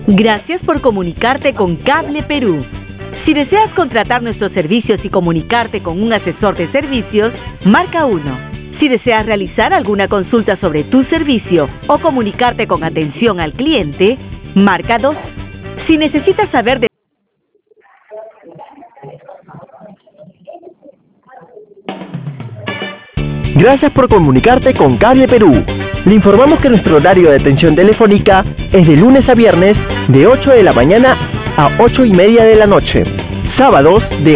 Gracias por comunicarte con Cable Perú. Si deseas contratar nuestros servicios y comunicarte con un asesor de servicios, marca 1. Si deseas realizar alguna consulta sobre tu servicio o comunicarte con atención al cliente, marca 2. Si necesitas saber de... Gracias por comunicarte con Cable Perú. Le informamos que nuestro horario de atención telefónica es de lunes a viernes de 8 de la mañana a 8:30 de la noche. Sábados de